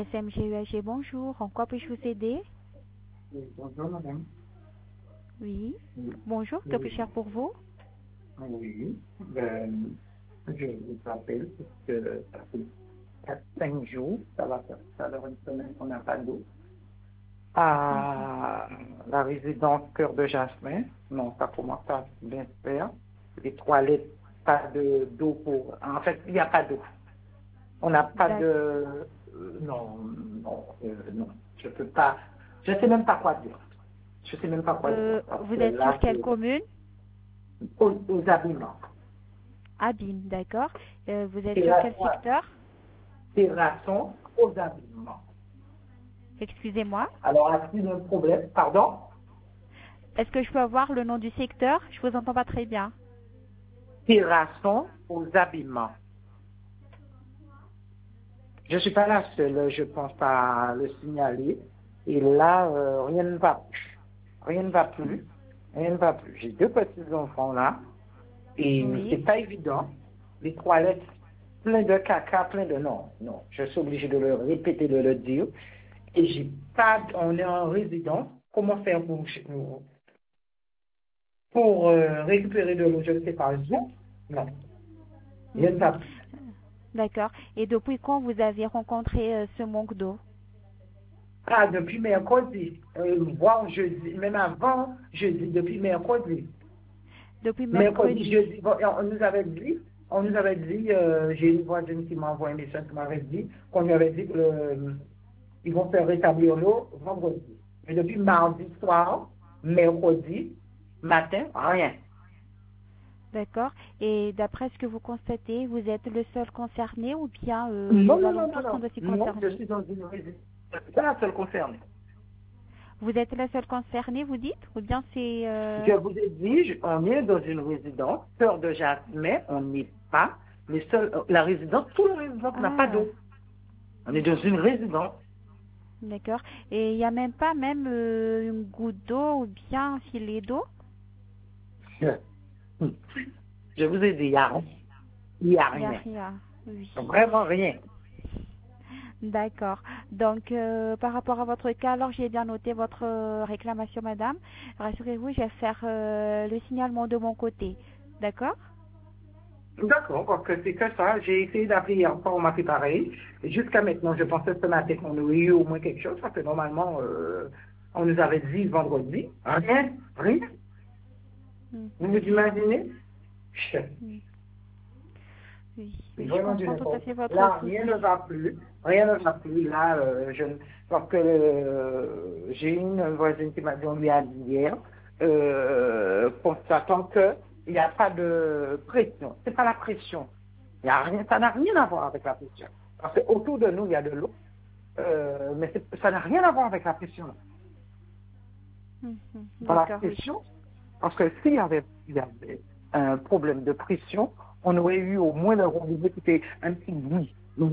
SMGEAG, bonjour. En quoi puis-je vous aider? Oui, bonjour madame. Oui. Oui, Bonjour, que puis-je faire pour vous? oui. Je vous appelle parce que ça fait 4-5 jours, ça va faire ça dans une semaine qu'on n'a pas d'eau. À la résidence Cœur de Jasmin, non, ça commence à bien se faire. Les toilettes, pas d'eau pour... En fait, il n'y a pas d'eau. On n'a pas D'ac- de... non, je peux pas... Je sais même pas quoi dire. Je sais même pas quoi dire. Parce Vous que êtes sur là, quelle commune? aux habillements. Abîme, d'accord. Vous êtes sur quel Terrasson, secteur? terrasson aux habillements. Excusez-moi. Alors, a-t-il un problème? Pardon? Est-ce que je peux avoir le nom du secteur? Je vous entends pas très bien. Terrasson aux habillements. Je ne suis pas la seule, je pense, à le signaler. Et là, rien ne va plus. Rien ne va plus. Rien ne va plus. J'ai 2 petits enfants là. Et c'est Oui. pas évident. Les toilettes, plein de caca, plein de... Non, non. Je suis obligé de le répéter, de le dire. Et j'ai pas... On est en résidence. Comment faire pour récupérer de l'eau? Je ne sais pas. Non. Rien ne Mhm. va plus. D'accord. Et depuis quand vous avez rencontré ce manque d'eau? Ah, depuis mercredi, voire jeudi, même avant jeudi, depuis mercredi. Depuis Mercredi, mercredi. jeudi, bon, et on nous avait dit, j'ai une voisine qui m'a envoyé un message qui m'avait dit qu'on lui avait dit que ils vont faire rétablir l'eau vendredi. Mais depuis mardi soir, mercredi, matin, rien. D'accord. Et d'après ce que vous constatez, vous êtes le seul concerné ou bien Non, les non, non, non, alentours non. sont aussi Non, je concernés? suis dans une résidence. C'est pas la seule concernée. Vous êtes la seule concernée, vous dites? Ou bien c'est... Je vous ai dit, on est dans une résidence, Cœur de Jasmin, on n'est pas les seuls, la résidence, tout le résidence n'a pas Ah, d'eau. On est dans une résidence. d'accord. Et il n'y a même pas même une goutte d'eau ou bien un filet d'eau? Je vous ai dit, il n'y a rien. Il n'y a Il n'y a rien. rien. Oui. Vraiment rien. D'accord. Donc, par rapport à votre cas, alors j'ai bien noté votre réclamation, madame. Rassurez-vous, je vais faire le signalement de mon côté. D'accord? D'accord, parce que c'est que ça. J'ai essayé d'appeler hier soir, on m'a fait pareil. Et jusqu'à maintenant, je pensais ce matin qu'on aurait eu au moins quelque chose, parce que normalement, on nous avait dit vendredi. Rien, rien. Mhm. Vous vous imaginez? Mhm. Oui, C'est oui, je vraiment du comprends tout à n'importe fait quoi. votre Là, rien ne souci. va plus. Rien ne va plus. Là, parce que j'ai une voisine qui m'a dit, on lui a dit hier, constatant qu'il n'y a pas de pression. C'est pas la pression. Il y a rien, ça n'a rien à voir avec la pression. Parce que autour de nous, il y a de l'eau, mais ça n'a rien à voir avec la pression. Mhm. Dans la D'accord, oui. pression, parce que il y avait un problème de pression, on aurait eu au moins le robinet qui était un petit bruit. Donc,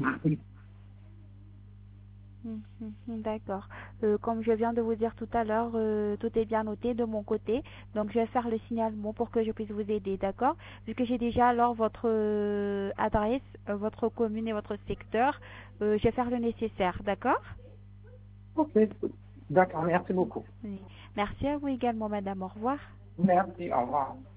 Mhm. D'accord. Comme je viens de vous dire tout à l'heure, tout est bien noté de mon côté. Donc, je vais faire le signalement pour que je puisse vous aider, d'accord? Puisque j'ai déjà alors votre adresse, votre commune et votre secteur, je vais faire le nécessaire, d'accord? ok, d'accord, merci beaucoup. Oui. Merci à vous également, madame. Au revoir. Merci, au revoir.